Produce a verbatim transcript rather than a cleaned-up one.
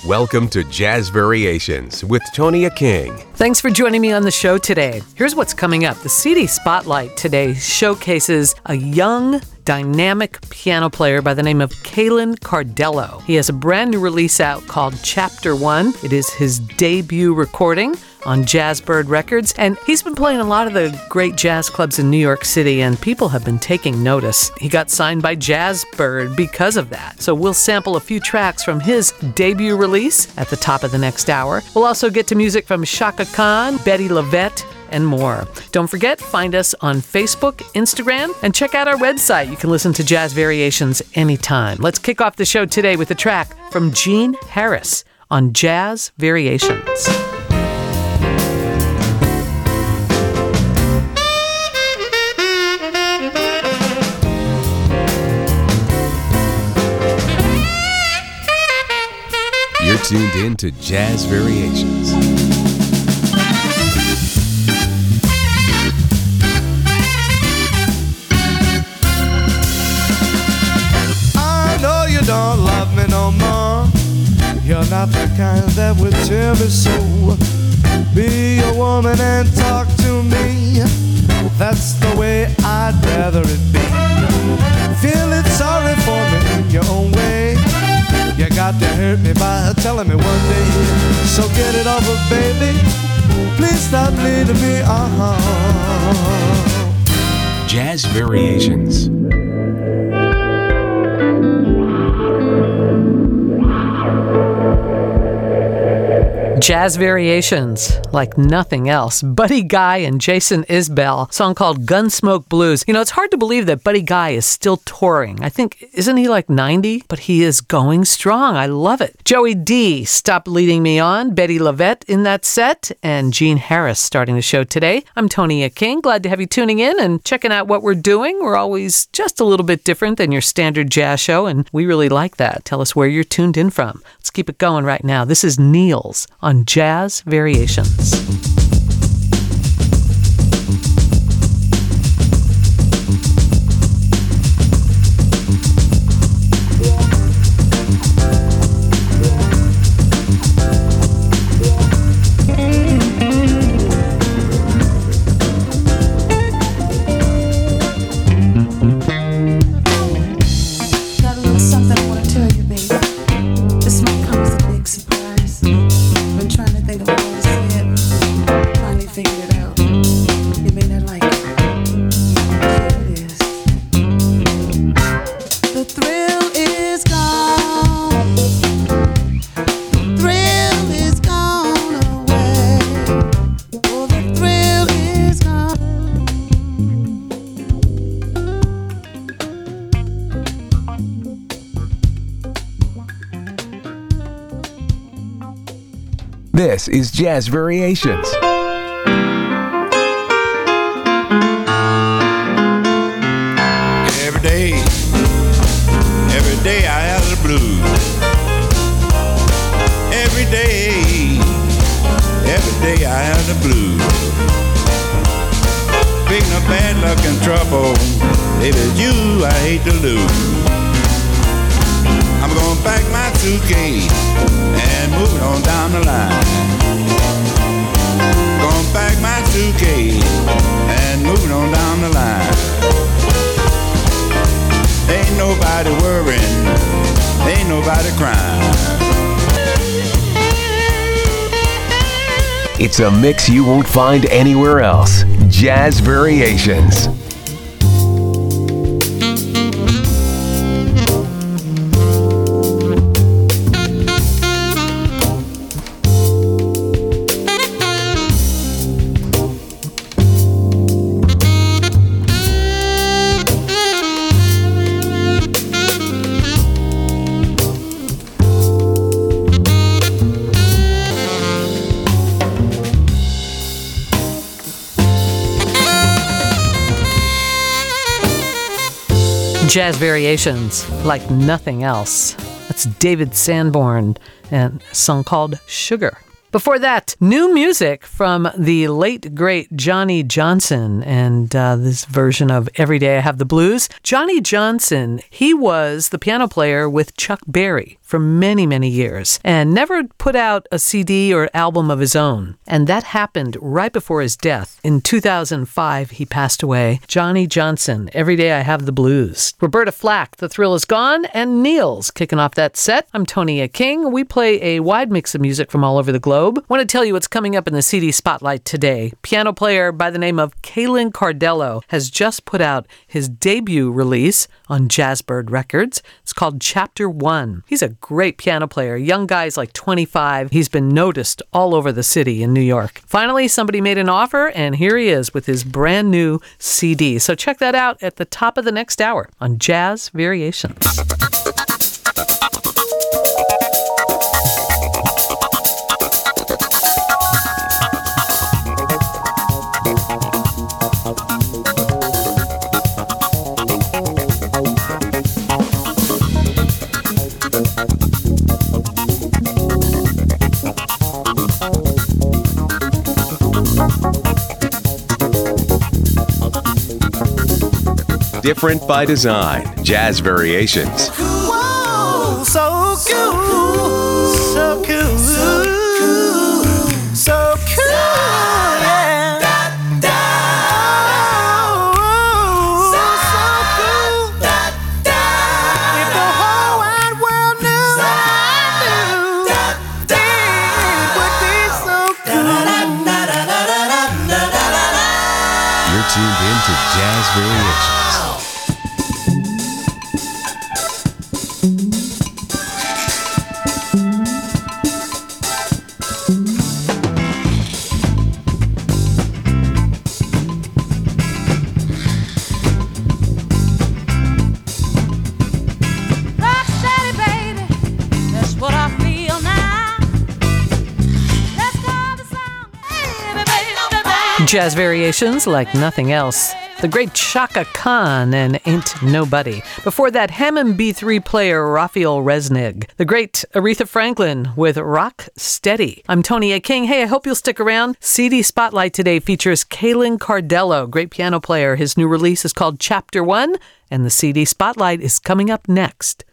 Welcome to Jazz Variations with Tonya King. Thanks for joining me on the show today. Here's what's coming up. The C D Spotlight today showcases a young, dynamic piano player by the name of Kalen Cardello. He has a brand new release out called Chapter One. It is his debut recording on Jazzbird Records, and he's been playing a lot of the great jazz clubs in New York City, and people have been taking notice. He got signed by Jazzbird because of that. So we'll sample a few tracks from his debut release at the top of the next hour. We'll also get to music from Chaka Khan, Bettye LaVette, and more. Don't forget, find us on Facebook, Instagram, and check out our website. You can listen to Jazz Variations anytime. Let's kick off the show today with a track from Gene Harris on Jazz Variations. You're tuned in to Jazz Variations. I know you don't love me no more. You're not the kind that would tell me so. Be a woman and talk to me. That's the way I'd rather it be. Feeling sorry for me in your own way. You got to hurt me by telling me one day. So get it over, baby. Please stop leading me on. Jazz Variations. Jazz Variations, like nothing else. Buddy Guy and Jason Isbell, song called Gunsmoke Blues. You know, it's hard to believe that Buddy Guy is still touring. I think, isn't he like ninety? But he is going strong. I love it. Joey D, Stop Leading Me On, Bettye LaVette in that set, and Gene Harris starting the show today. I'm Tonya King. Glad to have you tuning in and checking out what we're doing. We're always just a little bit different than your standard jazz show, and we really like that. Tell us where you're tuned in from. Let's keep it going right now. This is Niels on Jazz Variations. This is Jazz Variations. Every day, every day I have the blues. Every day, every day I have the blues. Speaking of bad luck and trouble, baby, it's you I hate to lose. I'm gonna pack my suitcase and move on down the line. Gonna pack my suitcase and move on down the line. Ain't nobody worrying, ain't nobody crying. It's a mix you won't find anywhere else. Jazz Variations. Jazz Variations, like nothing else. That's David Sanborn and a song called Sugar. Before that, new music from the late, great Johnny Johnson and uh, this version of Every Day I Have the Blues. Johnny Johnson, he was the piano player with Chuck Berry for many, many years and never put out a C D or album of his own. And that happened right before his death. In two thousand five, he passed away. Johnny Johnson, Every Day I Have the Blues. Roberta Flack, The Thrill Is Gone, and Neil's kicking off that set. I'm Tonia King. We play a wide mix of music from all over the globe. I want to tell you what's coming up in the C D Spotlight today. Piano player by the name of Kalin Cardello has just put out his debut release on Jazzbird Records. It's called Chapter One. He's a great piano player. Young guy's like twenty-five. He's been noticed all over the city in New York. Finally, somebody made an offer, and here he is with his brand new C D. So check that out at the top of the next hour on Jazz Variations. Different by design. Jazz Variations. Whoa, so cool, so cool, so cool, so cool, yeah. Da, da, oh, so, so cool, da, da, if the whole wide world knew what I knew, it would be so cool. You're tuned in to Jazz Variations. Jazz Variations like nothing else. The great Chaka Khan and Ain't Nobody. Before that, Hammond B three player Raphael Resnig. The great Aretha Franklin with Rock Steady. I'm Tonia King. Hey, I hope you'll stick around. C D Spotlight today features Kalin Cardello, great piano player. His new release is called Chapter One, and the C D Spotlight is coming up next.